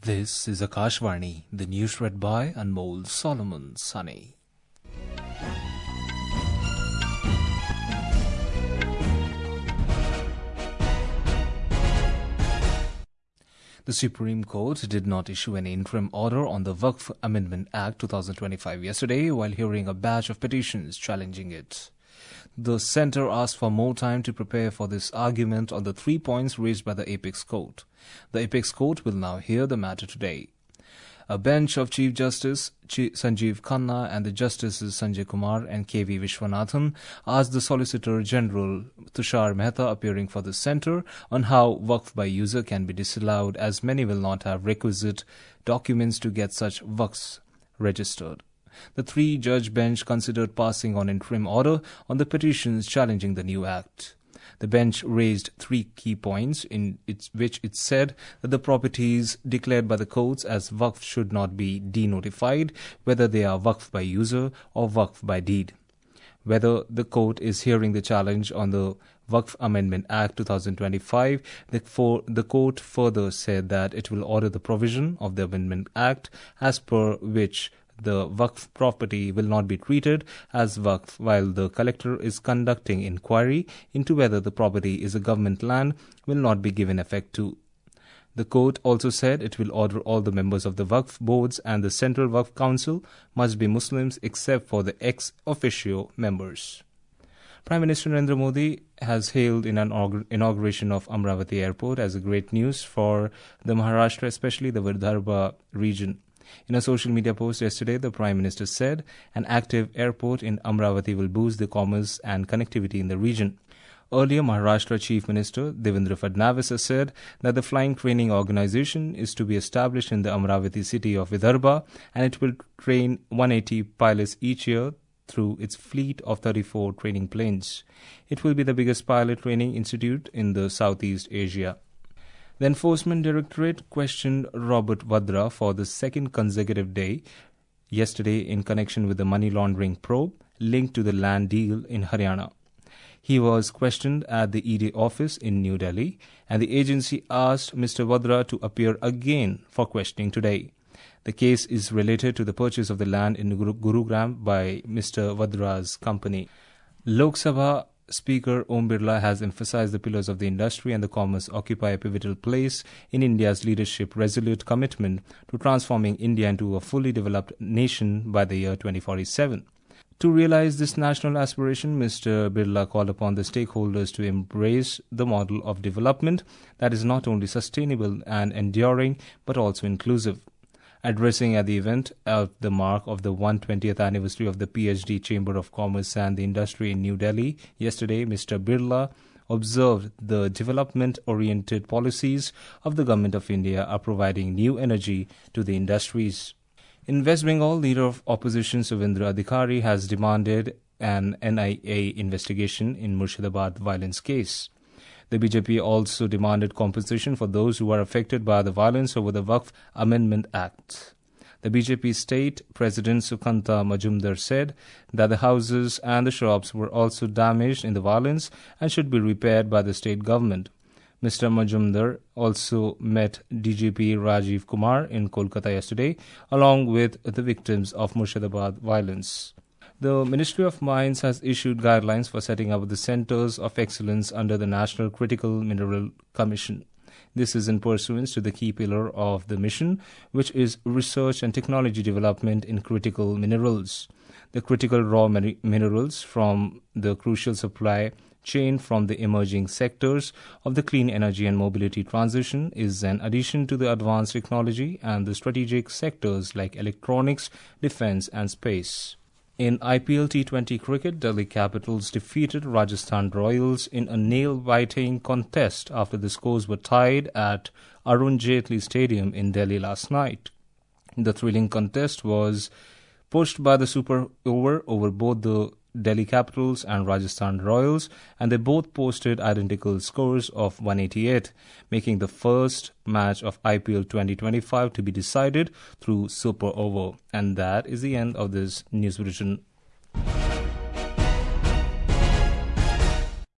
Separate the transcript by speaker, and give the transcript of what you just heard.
Speaker 1: This is Akashvani, the news read by Anmol Solomon Sunny. The Supreme Court did not issue an interim order on the Waqf Amendment Act 2025 yesterday while hearing a batch of petitions challenging it. The centre asked for more time to prepare for this argument on the 3 points raised by the Apex Court. The Apex Court will now hear the matter today. A bench of Chief Justice Sanjeev Khanna and the Justices Sanjay Kumar and K.V. Vishwanathan asked the Solicitor General Tushar Mehta appearing for the centre on how Waqf by user can be disallowed, as many will not have requisite documents to get such Waqfs registered. The three-judge bench considered passing on interim order on the petitions challenging the new act. The bench raised 3 key points in which it said that the properties declared by the courts as Waqf should not be denotified, whether they are Waqf by user or Waqf by deed. Whether the court is hearing the challenge on the Waqf Amendment Act 2025, the court further said that it will order the provision of the Amendment Act as per which the Waqf property will not be treated as Waqf while the collector is conducting inquiry into whether the property is a government land will not be given effect to. The court also said it will order all the members of the Waqf boards and the Central Waqf Council must be Muslims except for the ex officio members. Prime Minister Narendra Modi has hailed in an inauguration of Amravati Airport as a great news for the Maharashtra, especially the Vidarbha region. In a social media post yesterday, the Prime Minister said an active airport in Amravati will boost the commerce and connectivity in the region. Earlier, Maharashtra Chief Minister Devendra Fadnavis has said that the Flying Training Organization is to be established in the Amravati city of Vidarbha and it will train 180 pilots each year through its fleet of 34 training planes. It will be the biggest pilot training institute in the Southeast Asia. The Enforcement Directorate questioned Robert Vadra for the second consecutive day yesterday in connection with the money laundering probe linked to the land deal in Haryana. He was questioned at the ED office in New Delhi, and the agency asked Mr. Vadra to appear again for questioning today. The case is related to the purchase of the land in Gurugram by Mr. Vadra's company. Lok Sabha Speaker Om Birla has emphasized the pillars of the industry and the commerce occupy a pivotal place in India's leadership resolute commitment to transforming India into a fully developed nation by the year 2047. To realize this national aspiration, Mr. Birla called upon the stakeholders to embrace the model of development that is not only sustainable and enduring but also inclusive. Addressing at the event at the mark of the 120th anniversary of the PhD Chamber of Commerce and the Industry in New Delhi yesterday, Mr. Birla observed the development-oriented policies of the Government of India are providing new energy to the industries. In West Bengal, leader of opposition Subhendra Adhikari has demanded an NIA investigation in Murshidabad violence case. The BJP also demanded compensation for those who are affected by the violence over the Waqf Amendment Act. The BJP state president Sukanta Majumdar said that the houses and the shops were also damaged in the violence and should be repaired by the state government. Mr. Majumdar also met DGP Rajiv Kumar in Kolkata yesterday, along with the victims of Murshidabad violence. The Ministry of Mines has issued guidelines for setting up the Centres of Excellence under the National Critical Mineral Commission. This is in pursuance to the key pillar of the mission, which is research and technology development in critical minerals. The critical raw minerals from the crucial supply chain from the emerging sectors of the clean energy and mobility transition is an addition to the advanced technology and the strategic sectors like electronics, defence and space. In IPL T20 cricket, Delhi Capitals defeated Rajasthan Royals in a nail-biting contest after the scores were tied at Arun Jaitley Stadium in Delhi last night. The thrilling contest was pushed by the super over both the Delhi Capitals and Rajasthan Royals, and they both posted identical scores of 188, making the first match of IPL 2025 to be decided through super over. And that is the end of this news bulletin.